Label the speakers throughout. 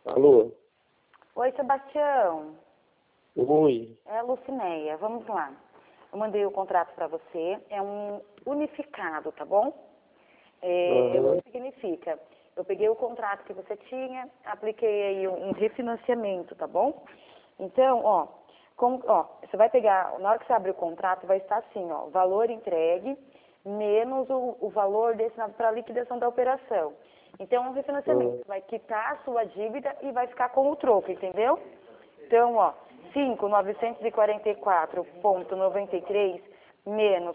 Speaker 1: Alô?
Speaker 2: Oi, Sebastião.
Speaker 1: Oi.
Speaker 2: É a Lucinéia. Vamos lá. Eu mandei o contrato para você. É um unificado, tá bom? O que significa? Eu peguei o contrato que você tinha, apliquei aí um refinanciamento, tá bom? Então, você vai pegar, na hora que você abrir o contrato, vai estar assim, ó, valor entregue menos o valor destinado para a liquidação da operação. Então, é um refinanciamento. Vai quitar a sua dívida e vai ficar com o troco, entendeu? Então, ó, 5.944,93 menos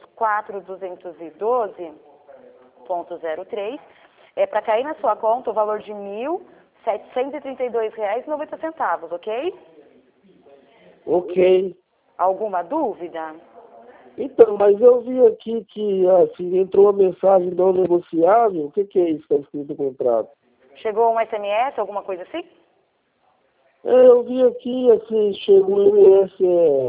Speaker 2: 4.212,03 é para cair na sua conta o valor de R$ 1.732,90, ok?
Speaker 1: Ok.
Speaker 2: Alguma dúvida?
Speaker 1: Então, mas eu vi aqui que assim, entrou uma mensagem não negociável. O que é isso que está escrito no contrato?
Speaker 2: Chegou um SMS, alguma coisa assim?
Speaker 1: Eu vi aqui, assim, chegou um MS,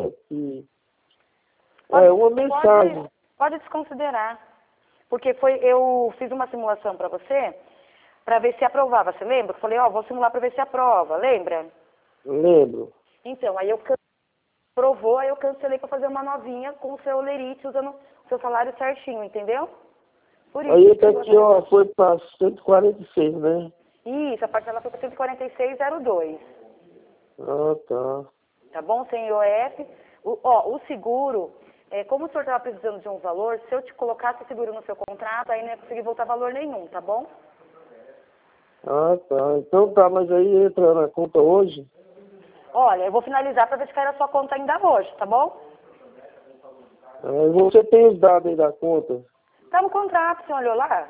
Speaker 1: uma mensagem.
Speaker 2: Pode desconsiderar. Porque eu fiz uma simulação para você, para ver se aprovava. Você lembra? Eu falei, vou simular para ver se aprova. Lembra?
Speaker 1: Lembro.
Speaker 2: Então, aí aprovou, aí eu cancelei para fazer uma novinha com o seu lerite, usando o seu salário certinho, entendeu? Por isso.
Speaker 1: Aí até aqui, ó, foi para 146, né?
Speaker 2: Isso, a parcela foi para 146,02.
Speaker 1: Ah, tá.
Speaker 2: Tá bom? Sem IOF. O seguro, como o senhor estava precisando de um valor, se eu te colocasse seguro no seu contrato, aí não ia conseguir voltar valor nenhum, tá bom?
Speaker 1: Ah, tá. Então tá, mas aí entra na conta hoje?
Speaker 2: Olha, eu vou finalizar para ver se cai na sua conta ainda hoje, tá bom?
Speaker 1: Você tem os dados aí da conta?
Speaker 2: Tá no contrato, você olhou lá?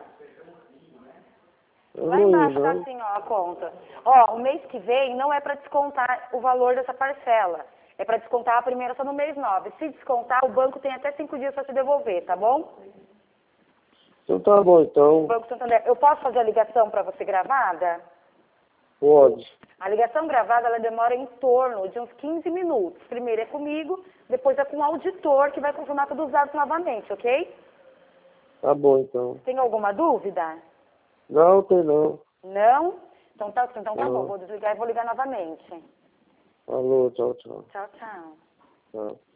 Speaker 1: Eu
Speaker 2: Lá
Speaker 1: não
Speaker 2: embaixo
Speaker 1: vi,
Speaker 2: tá
Speaker 1: não.
Speaker 2: assim, ó, a conta. O mês que vem não é para descontar o valor dessa parcela. É para descontar a primeira só no mês 9. Se descontar, o banco tem até 5 dias para te devolver, tá bom?
Speaker 1: Então tá bom,
Speaker 2: O
Speaker 1: então.
Speaker 2: Banco Santander. Eu posso fazer a ligação para você gravada?
Speaker 1: Pode.
Speaker 2: A ligação gravada, ela demora em torno de uns 15 minutos. Primeiro é comigo, depois é com o auditor, que vai confirmar todos os dados novamente, ok?
Speaker 1: Tá bom, então.
Speaker 2: Tem alguma dúvida?
Speaker 1: Não, tem não.
Speaker 2: Não? Então tá bom,
Speaker 1: Não.
Speaker 2: vou desligar e vou ligar novamente.
Speaker 1: Alô, tchau, tchau.
Speaker 2: Tchau, tchau.
Speaker 1: Tchau.